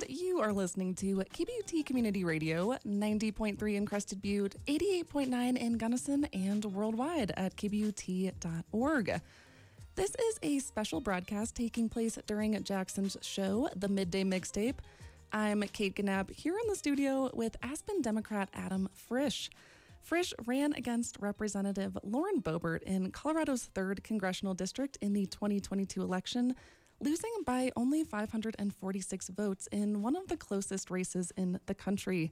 You are listening to KBUT Community Radio, 90.3 in Crested Butte, 88.9 in Gunnison, and worldwide at KBUT.org. This is a special broadcast taking place during Jackson's show, The Midday Mixtape. I'm Kate Gannab here in the studio with Aspen Democrat Adam Frisch. Frisch ran against Representative Lauren Boebert in Colorado's 3rd Congressional District in the 2022 election, losing by only 546 votes in one of the closest races in the country.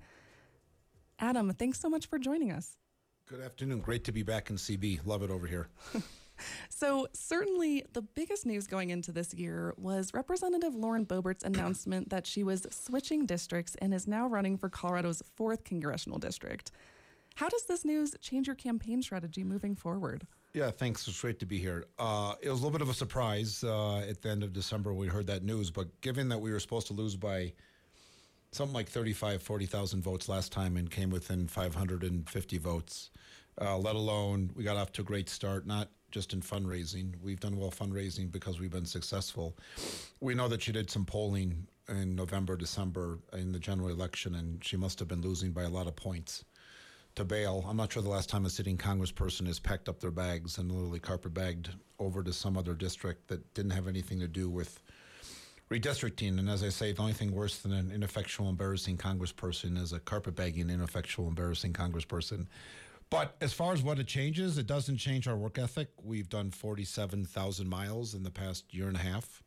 Adam, thanks so much for joining us. Good afternoon. Great to be back in CB. Love it over here. So certainly the biggest news going into this year was Representative Lauren Boebert's announcement that she was switching districts and is now running for Colorado's 4th Congressional District. How does this news change your campaign strategy moving forward? Yeah, thanks. It's great to be here. It was a little bit of a surprise at the end of December when we heard that news, but given that we were supposed to lose by something like 40,000 votes last time and came within 550 votes, let alone we got off to a great start, not just in fundraising. We've done well fundraising because we've been successful. We know that she did some polling in November, December in the general election, and she must have been losing by a lot of points to bail. I'm not sure the last time a sitting congressperson has packed up their bags and literally carpet-bagged over to some other district that didn't have anything to do with redistricting. And as I say, the only thing worse than an ineffectual, embarrassing congressperson is a carpet-bagging, ineffectual, embarrassing congressperson. But as far as what it changes, it doesn't change our work ethic. We've done 47,000 miles in the past year and a half.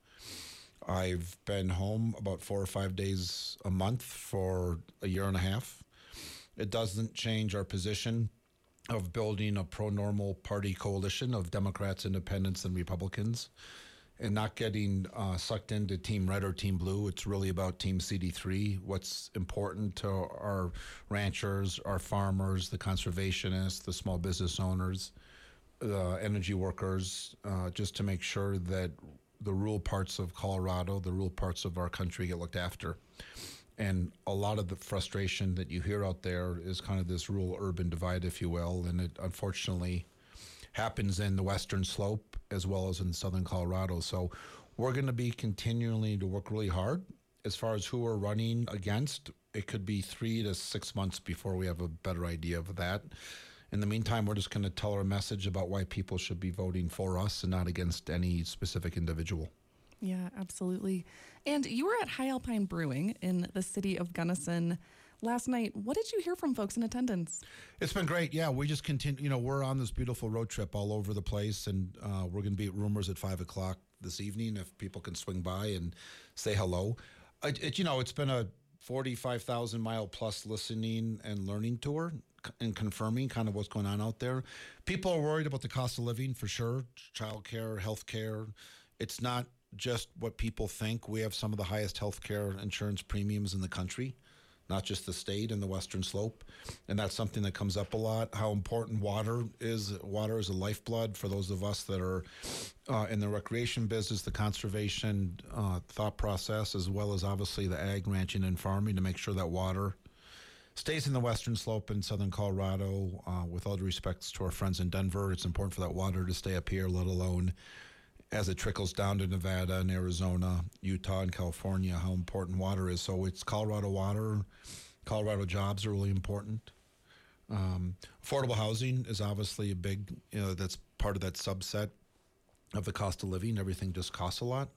I've been home about 4 or 5 days a month for a year and a half. It doesn't change our position of building a pro-normal party coalition of Democrats, Independents, and Republicans, and not getting sucked into Team Red or Team Blue. It's really about Team CD3, what's important to our ranchers, our farmers, the conservationists, the small business owners, the energy workers, just to make sure that the rural parts of Colorado, the rural parts of our country get looked after. And a lot of the frustration that you hear out there is kind of this rural-urban divide, if you will, and it unfortunately happens in the western slope as well as in southern Colorado. So we're going to be continuing to work really hard. As far as who we're running against, it could be 3 to 6 months before we have a better idea of that. In the meantime, we're just going to tell our message about why people should be voting for us and not against any specific individual. Yeah, absolutely. And you were at High Alpine Brewing in the city of Gunnison last night. What did you hear from folks in attendance? It's been great. Yeah, we just continue. We're on this beautiful road trip all over the place, and we're going to be at Rumors at 5 o'clock this evening if people can swing by and say hello. It's been a 45,000 mile plus listening and learning tour and confirming kind of what's going on out there. People are worried about the cost of living for sure, childcare, healthcare. It's not just what people think. We have some of the highest healthcare insurance premiums in the country, not just the state and the western slope. And that's something that comes up a lot, how important water is. Water is a lifeblood for those of us that are in the recreation business, the conservation thought process, as well as obviously the ag, ranching, and farming to make sure that water stays in the western slope in southern Colorado. With all due respects to our friends in Denver, it's important for that water to stay up here, let alone as it trickles down to Nevada and Arizona, Utah, and California, how important water is. So it's Colorado water. Colorado jobs are really important. Affordable housing is obviously a big, that's part of that subset of the cost of living. Everything just costs a lot.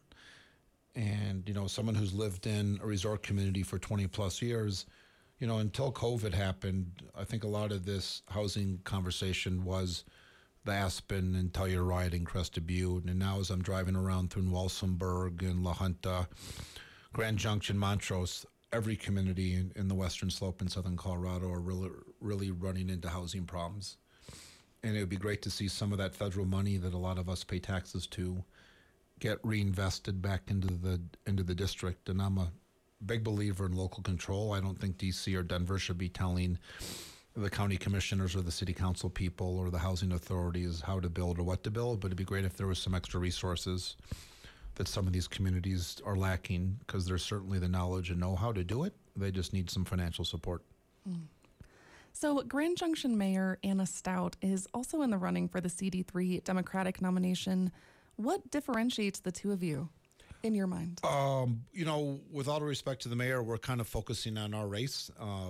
And, someone who's lived in a resort community for 20 plus years, until COVID happened, I think a lot of this housing conversation was the Aspen and Telluride and Crested Butte. And now as I'm driving around through Walsenburg and La Junta, Grand Junction, Montrose, every community in the western slope in southern Colorado are really running into housing problems. And it would be great to see some of that federal money that a lot of us pay taxes to get reinvested back into the district. And I'm a big believer in local control. I don't think DC or Denver should be telling the county commissioners or the city council people or the housing authorities how to build or what to build, but it'd be great if there was some extra resources that some of these communities are lacking, because there's certainly the knowledge and know how to do it. They just need some financial support. So Grand Junction Mayor Anna Stout is also in the running for the CD3 Democratic nomination. What differentiates the two of you? in your mind? With all due respect to the mayor, we're kind of focusing on our race.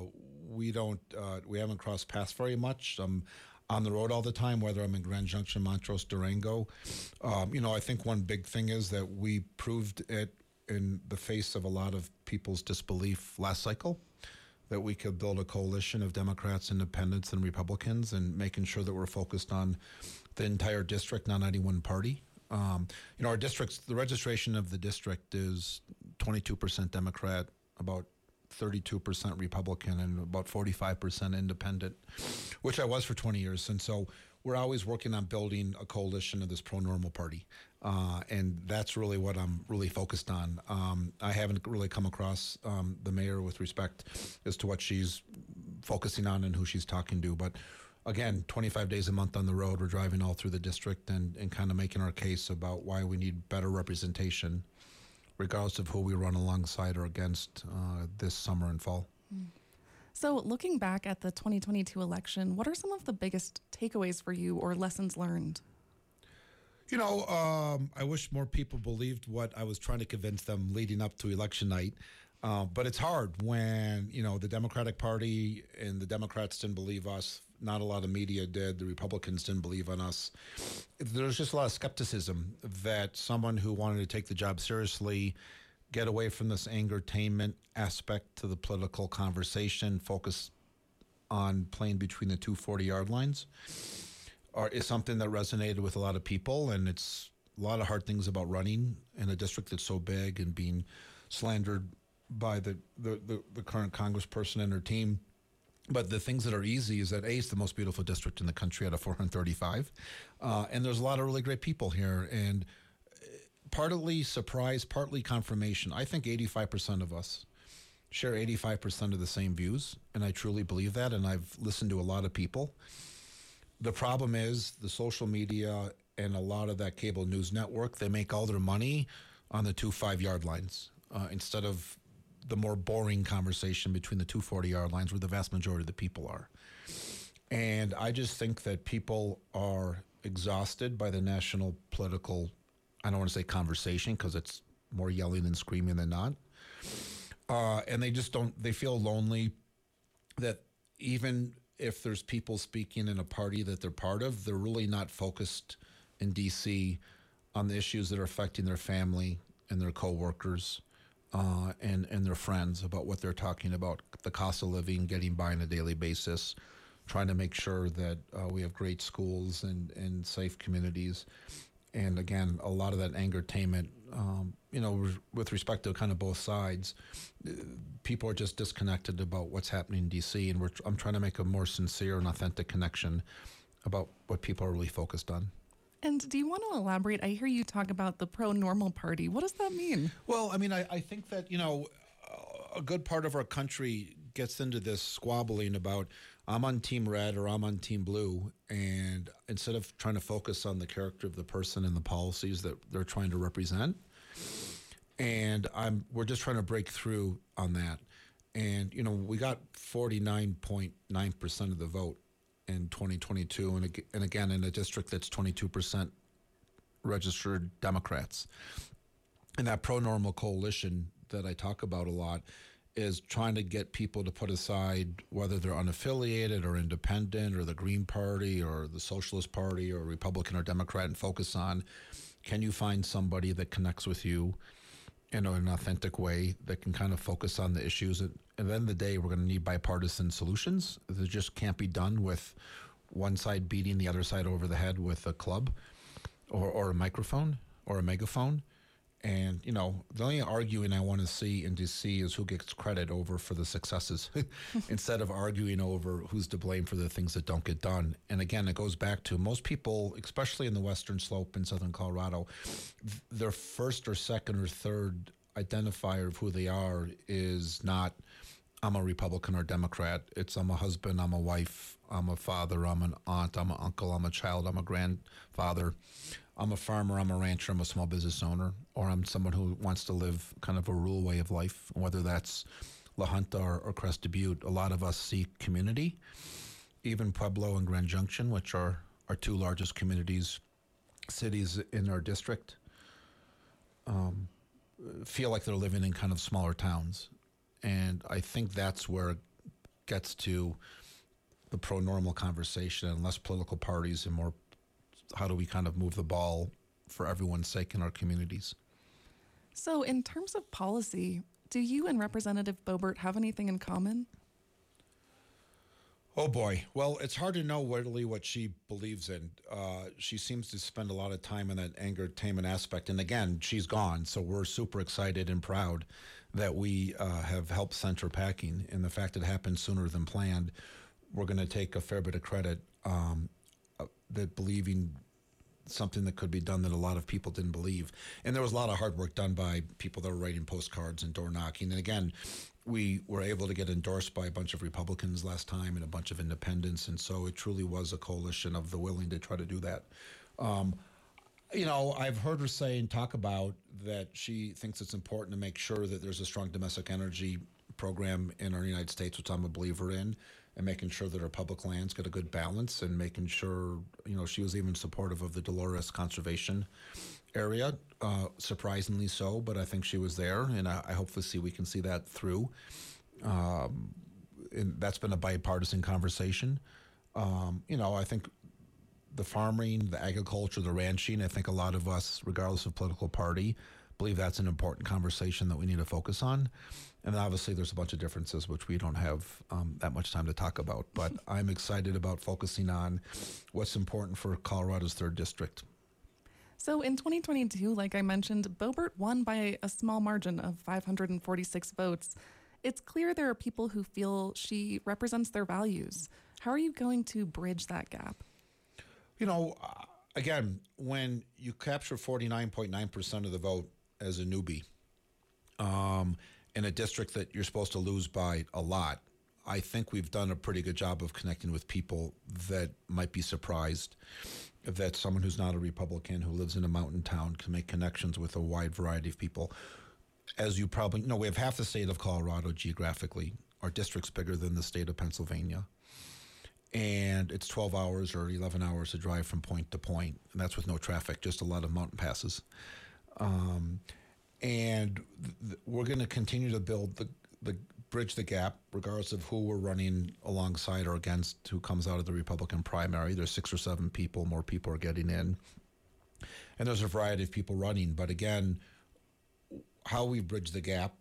We haven't crossed paths very much. I'm on the road all the time, whether I'm in Grand Junction, Montrose, Durango. I think one big thing is that we proved it in the face of a lot of people's disbelief last cycle, that we could build a coalition of Democrats, Independents, and Republicans, and making sure that we're focused on the entire district, not any one party. Our districts, the registration of the district is 22% Democrat, about 32% Republican, and about 45% Independent, which I was for 20 years. And so we're always working on building a coalition of this pro-normal party. And that's really what I'm really focused on. I haven't really come across the mayor with respect as to what she's focusing on and who she's talking to. But again, 25 days a month on the road, we're driving all through the district and kind of making our case about why we need better representation, regardless of who we run alongside or against this summer and fall. So looking back at the 2022 election, what are some of the biggest takeaways for you or lessons learned? I wish more people believed what I was trying to convince them leading up to election night. But it's hard when, the Democratic Party and the Democrats didn't believe us. Not a lot of media did. The Republicans didn't believe in us. There's just a lot of skepticism that someone who wanted to take the job seriously, get away from this angertainment aspect to the political conversation, focus on playing between the two 40-yard lines, is something that resonated with a lot of people. And it's a lot of hard things about running in a district that's so big and being slandered by the current congressperson and her team. But the things that are easy is that it's the most beautiful district in the country out of 435. And there's a lot of really great people here. And partly surprise, partly confirmation. I think 85% of us share 85% of the same views. And I truly believe that. And I've listened to a lot of people. The problem is the social media and a lot of that cable news network, they make all their money on the 2 5-yard lines instead of the more boring conversation between the 2 40-yard lines where the vast majority of the people are. And I just think that people are exhausted by the national political, I don't want to say conversation because it's more yelling and screaming than not. And they feel lonely that even if there's people speaking in a party that they're part of, they're really not focused in D.C. on the issues that are affecting their family and their coworkers. And their friends about what they're talking about, the cost of living, getting by on a daily basis, trying to make sure that we have great schools and safe communities. And again, a lot of that angertainment, with respect to kind of both sides, people are just disconnected about what's happening in D.C. And I'm trying to make a more sincere and authentic connection about what people are really focused on. And do you want to elaborate? I hear you talk about the pro-normal party. What does that mean? Well, I mean, I think that, a good part of our country gets into this squabbling about I'm on team red or I'm on team blue. And instead of trying to focus on the character of the person and the policies that they're trying to represent, and we're just trying to break through on that. And, we got 49.9% of the vote in 2022, and again in a district that's 22% registered Democrats. And that pro-normal coalition that I talk about a lot is trying to get people to put aside whether they're unaffiliated or independent or the Green Party or the Socialist Party or Republican or Democrat, and focus on, can you find somebody that connects with you in an authentic way that can kind of focus on the issues. At the end of the day, we're going to need bipartisan solutions. That just can't be done with one side beating the other side over the head with a club or a microphone or a megaphone. And, the only arguing I want to see in D.C. is who gets credit over for the successes instead of arguing over who's to blame for the things that don't get done. And again, it goes back to most people, especially in the Western Slope in Southern Colorado, their first or second or third identifier of who they are is not, I'm a Republican or Democrat. It's I'm a husband, I'm a wife, I'm a father, I'm an aunt, I'm an uncle, I'm a child, I'm a grandfather. I'm a farmer, I'm a rancher, I'm a small business owner, or I'm someone who wants to live kind of a rural way of life, whether that's La Junta or Crested Butte. A lot of us seek community, even Pueblo and Grand Junction, which are our two largest cities in our district. feel like they're living in kind of smaller towns. And I think that's where it gets to the pro-normal conversation and less political parties and more how do we kind of move the ball for everyone's sake in our communities. So, in terms of policy, do you and Representative Boebert have anything in common? Oh boy. Well, it's hard to know really what she believes in. She seems to spend a lot of time in that entertainment aspect. And again, she's gone. So we're super excited and proud that we have helped Center Packing. And the fact it happened sooner than planned, we're going to take a fair bit of credit that believing something that could be done that a lot of people didn't believe. And there was a lot of hard work done by people that were writing postcards and door knocking. And again, we were able to get endorsed by a bunch of Republicans last time and a bunch of independents. And so it truly was a coalition of the willing to try to do that. I've heard her say and talk about that she thinks it's important to make sure that there's a strong domestic energy program in our United States, which I'm a believer in, and making sure that our public lands get a good balance and making sure, she was even supportive of the Dolores Conservation Area, surprisingly so, but I think she was there, and I hopefully we can see that through. And that's been a bipartisan conversation. I think the farming, the agriculture, the ranching, I think a lot of us, regardless of political party, believe that's an important conversation that we need to focus on. And obviously there's a bunch of differences which we don't have that much time to talk about. But I'm excited about focusing on what's important for Colorado's 3rd District. So in 2022, like I mentioned, Boebert won by a small margin of 546 votes. It's clear there are people who feel she represents their values. How are you going to bridge that gap? Again, when you capture 49.9% of the vote as a newbie, in a district that you're supposed to lose by a lot, I think we've done a pretty good job of connecting with people that might be surprised that someone who's not a Republican who lives in a mountain town can make connections with a wide variety of people. As you probably know, we have half the state of Colorado geographically. Our district's bigger than the state of Pennsylvania. And it's 12 hours or 11 hours to drive from point to point. And that's with no traffic, just a lot of mountain passes. And we're going to continue to build the bridge the gap, regardless of who we're running alongside or against, who comes out of the Republican primary. There's 6 or 7 people, more people are getting in. And there's a variety of people running. But again, how we bridge the gap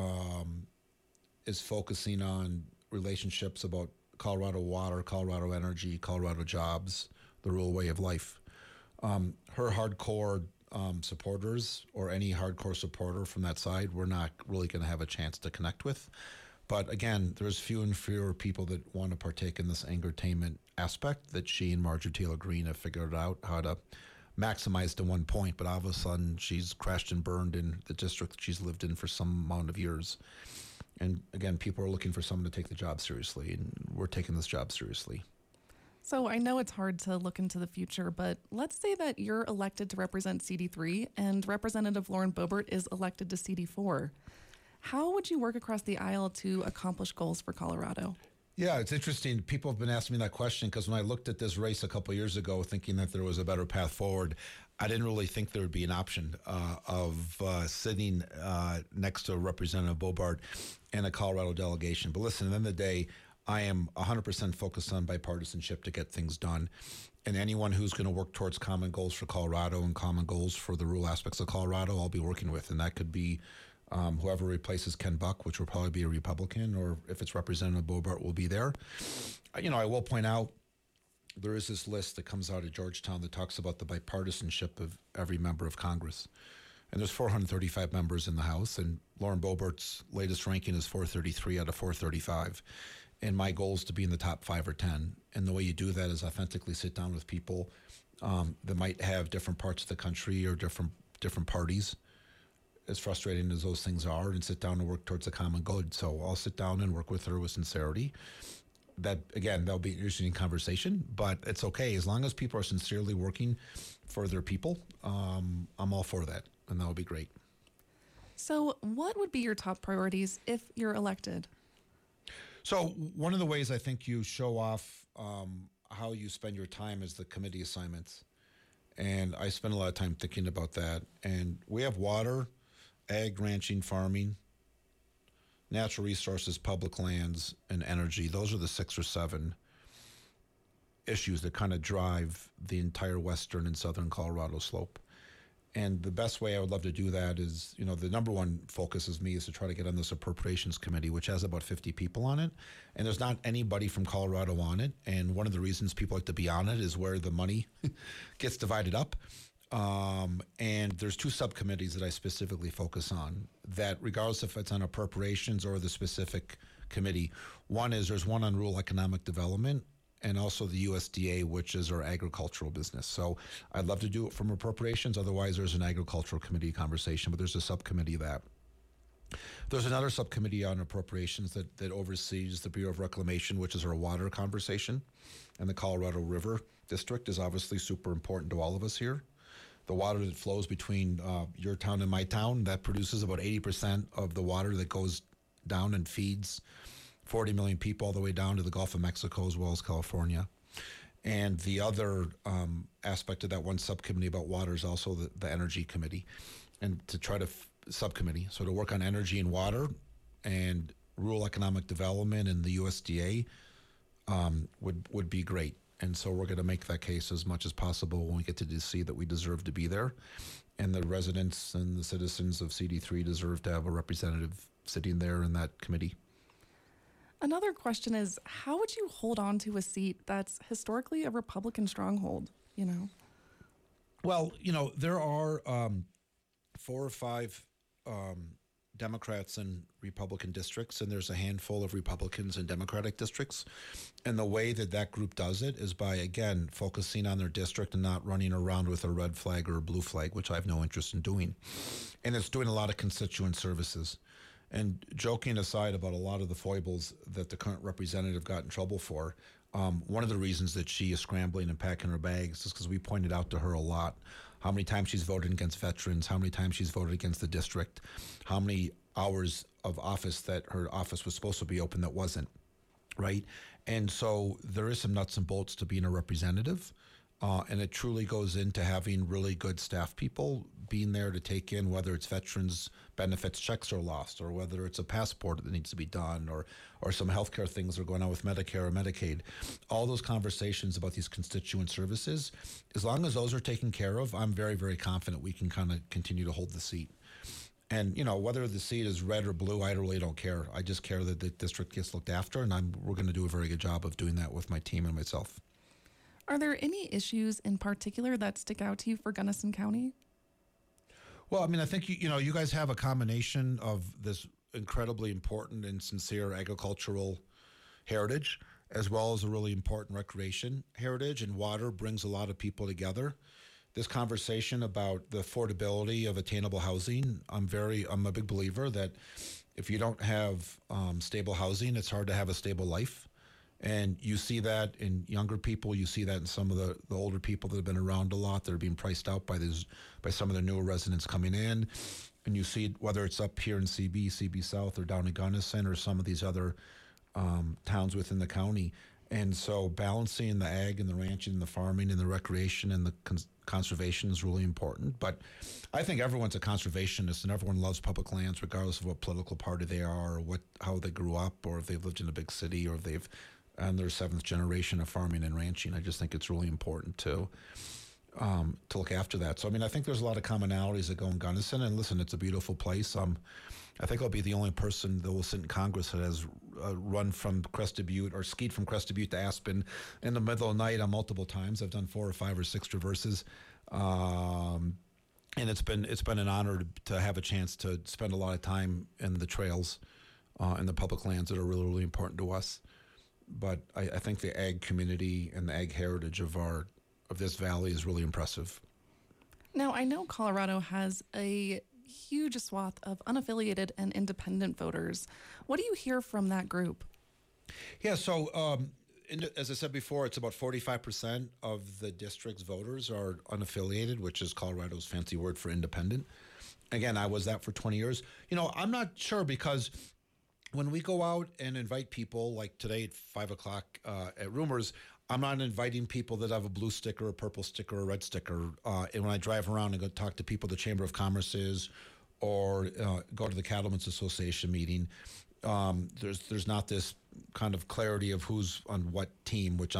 is focusing on relationships about Colorado water, Colorado energy, Colorado jobs, the rural way of life. Her hardcore supporters or any hardcore supporter from that side, we're not really going to have a chance to connect with. But again, there's few and fewer people that want to partake in this entertainment aspect that she and Marjorie Taylor Greene have figured out how to maximize to one point. But all of a sudden, she's crashed and burned in the district that she's lived in for some amount of years. And again, people are looking for someone to take the job seriously, and we're taking this job seriously. So I know it's hard to look into the future, but let's say that you're elected to represent CD3 and Representative Lauren Boebert is elected to CD4. How would you work across the aisle to accomplish goals for Colorado? Yeah, it's interesting. People have been asking me that question because when I looked at this race a couple of years ago, thinking that there was a better path forward, I didn't really think there would be an option of sitting next to Representative Boebert in a Colorado delegation. But listen, at the end of the day, I am 100% focused on bipartisanship to get things done. And anyone who's going to work towards common goals for Colorado and common goals for the rural aspects of Colorado, I'll be working with. And that could be whoever replaces Ken Buck, which will probably be a Republican, or if it's Representative Boebert, will be there. I will point out there is this list that comes out of Georgetown that talks about the bipartisanship of every member of Congress. And there's 435 members in the House, and Lauren Boebert's latest ranking is 433 out of 435. And my goal is to be in the top 5 or 10. And the way you do that is authentically sit down with people that might have different parts of the country or different parties, as frustrating as those things are, and sit down and work towards a common good. So I'll sit down and work with her with sincerity. That, again, that'll be an interesting conversation, but it's okay. As long as people are sincerely working for their people, I'm all for that, and that would be great. So what would be your top priorities if you're elected? So one of the ways I think you show off how you spend your time is the committee assignments. And I spend a lot of time thinking about that. And we have water, ag, ranching, farming, natural resources, public lands, and energy. Those are the 6 or 7 issues that kind of drive the entire western and southern Colorado slope. And the best way I would love to do that is, the number one focus is to try to get on this appropriations committee, which has about 50 people on it. And there's not anybody from Colorado on it. And one of the reasons people like to be on it is where the money gets divided up. And there's 2 subcommittees that I specifically focus on that, regardless if it's on appropriations or the specific committee. There's one on rural economic development, and also the USDA, which is our agricultural business. So I'd love to do it from appropriations. Otherwise, there's an agricultural committee conversation, but there's a subcommittee of that. There's another subcommittee on appropriations that oversees the Bureau of Reclamation, which is our water conversation. And the Colorado River District is obviously super important to all of us here. The water that flows between your town and my town, that produces about 80% of the water that goes down and feeds 40 million people all the way down to the Gulf of Mexico as well as California. And the other aspect of that one subcommittee about water is also the energy committee, and to try to subcommittee. So to work on energy and water and rural economic development and the USDA would be great. And so we're going to make that case as much as possible when we get to DC that we deserve to be there. And the residents and the citizens of CD3 deserve to have a representative sitting there in that committee. Another question is, how would you hold on to a seat that's historically a Republican stronghold, Well, there are 4 or 5 Democrats in Republican districts, and there's a handful of Republicans in Democratic districts. And the way that group does it is by, again, focusing on their district and not running around with a red flag or a blue flag, which I have no interest in doing. And it's doing a lot of constituent services. And joking aside about a lot of the foibles that the current representative got in trouble for, one of the reasons that she is scrambling and packing her bags is because we pointed out to her a lot how many times she's voted against veterans, how many times she's voted against the district, how many hours of office that her office was supposed to be open that wasn't, right? And so there is some nuts and bolts to being a representative. And it truly goes into having really good staff people being there to take in whether it's veterans benefits checks are lost, or whether it's a passport that needs to be done, or some healthcare things are going on with Medicare or Medicaid. All those conversations about these constituent services, as long as those are taken care of, I'm very, very confident we can kind of continue to hold the seat. And, whether the seat is red or blue, I really don't care. I just care that the district gets looked after, and we're going to do a very good job of doing that with my team and myself. Are there any issues in particular that stick out to you for Gunnison County? Well, I think you guys have a combination of this incredibly important and sincere agricultural heritage, as well as a really important recreation heritage, and water brings a lot of people together. This conversation about the affordability of attainable housing, I'm a big believer that if you don't have stable housing, it's hard to have a stable life. And you see that in younger people. You see that in some of the older people that have been around a lot. They're being priced out by some of the newer residents coming in. And you see it, whether it's up here in CB South, or down in Gunnison, or some of these other towns within the county. And so balancing the ag and the ranching and the farming and the recreation and the conservation is really important. But I think everyone's a conservationist, and everyone loves public lands regardless of what political party they are, or how they grew up, or if they've lived in a big city, or if they've on their 7th generation of farming and ranching. I just think it's really important to look after that. So, I think there's a lot of commonalities that go in Gunnison. And listen, it's a beautiful place. I think I'll be the only person that will sit in Congress that has run from Crested Butte or skied from Crested Butte to Aspen in the middle of the night on multiple times. I've done 4 or 5 or 6 traverses. And it's been an honor to have a chance to spend a lot of time in the trails and the public lands that are really, really important to us. But I think the ag community and the ag heritage of this valley is really impressive. Now, I know Colorado has a huge swath of unaffiliated and independent voters. What do you hear from that group? Yeah, so as I said before, it's about 45% of the district's voters are unaffiliated, which is Colorado's fancy word for independent. Again, I was that for 20 years. I'm not sure, because when we go out and invite people, like today at 5 o'clock at Rumors, I'm not inviting people that have a blue sticker, a purple sticker, a red sticker. And when I drive around and go talk to people the Chamber of Commerce is, or go to the Cattlemen's Association meeting. There's not this kind of clarity of who's on what team, which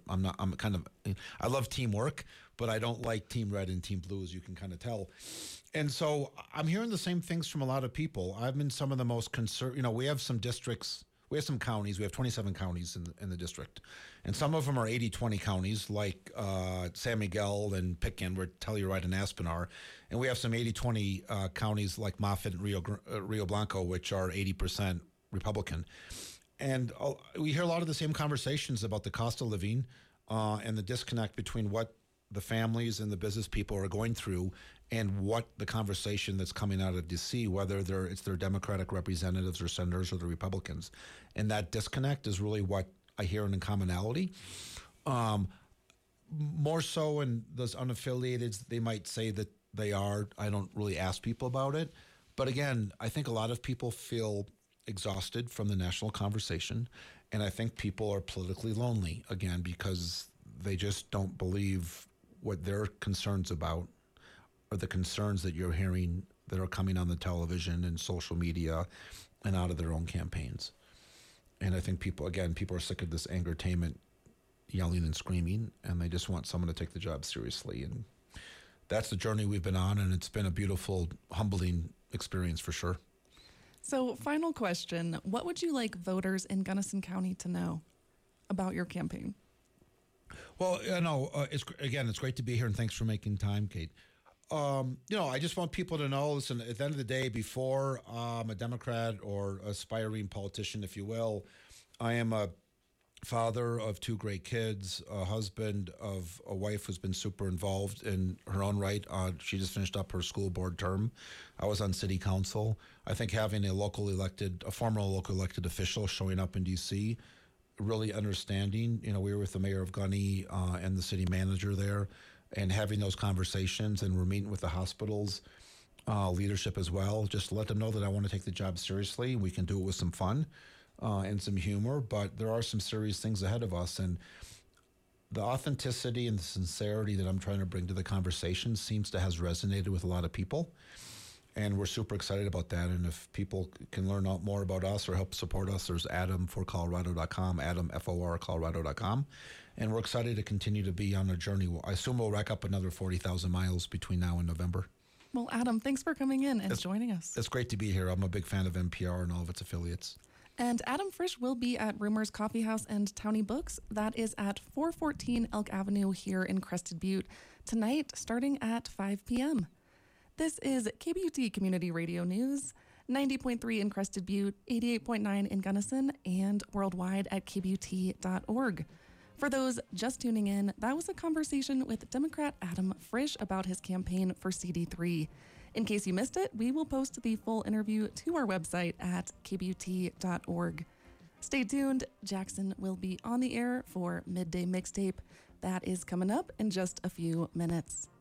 I love teamwork, but I don't like team red and team blue, as you can kind of tell. And so I'm hearing the same things from a lot of people. I'm in some of the most we have some districts, we have some counties, we have 27 counties in the district. And some of them are 80-20 counties, like San Miguel and Pitkin, where Telluride and Aspen are. And we have some 80-20 counties like Moffett and Rio Blanco, which are 80% Republican. And we hear a lot of the same conversations about the cost of living and the disconnect between what the families and the business people are going through and what the conversation that's coming out of D.C., whether it's their Democratic representatives or senators or the Republicans. And that disconnect is really what I hear in commonality. More so in those unaffiliated, they might say that they are. I don't really ask people about it. But again, I think a lot of people feel exhausted from the national conversation. And I think people are politically lonely, again, because they just don't believe what they're concerns about are the concerns that you're hearing that are coming on the television and social media and out of their own campaigns. And I think people are sick of this angertainment, yelling and screaming, and they just want someone to take the job seriously. And that's the journey we've been on, and it's been a beautiful, humbling experience for sure. So, final question. What would you like voters in Gunnison County to know about your campaign? Well, it's great to be here, and thanks for making time, Kate. I just want people to know, listen, at the end of the day, before I'm a Democrat or aspiring politician, if you will, I am a father of two great kids, a husband of a wife who's been super involved in her own right. She just finished up her school board term. I was on city council. I think having a former local elected official showing up in D.C., really understanding, we were with the mayor of Gunny and the city manager there, and having those conversations, and we're meeting with the hospital's leadership as well, just to let them know that I want to take the job seriously. We can do it with some fun and some humor, but there are some serious things ahead of us. And the authenticity and the sincerity that I'm trying to bring to the conversation seems to has resonated with a lot of people. And we're super excited about that. And if people can learn out more about us or help support us, there's adamforcolorado.com, adamforcolorado.com. And we're excited to continue to be on a journey. I assume we'll rack up another 40,000 miles between now and November. Well, Adam, thanks for coming in and joining us. It's great to be here. I'm a big fan of NPR and all of its affiliates. And Adam Frisch will be at Rumors Coffee House and Townie Books. That is at 414 Elk Avenue here in Crested Butte tonight, starting at 5 p.m. This is KBUT Community Radio News, 90.3 in Crested Butte, 88.9 in Gunnison, and worldwide at kbut.org. For those just tuning in, that was a conversation with Democrat Adam Frisch about his campaign for CD3. In case you missed it, we will post the full interview to our website at kbut.org. Stay tuned. Jackson will be on the air for Midday Mixtape. That is coming up in just a few minutes.